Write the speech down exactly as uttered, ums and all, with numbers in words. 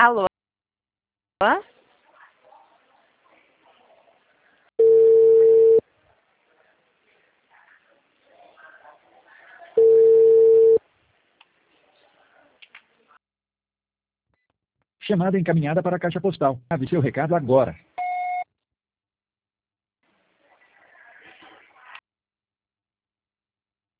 Alô? Chamada encaminhada para a caixa postal. Ave seu recado agora.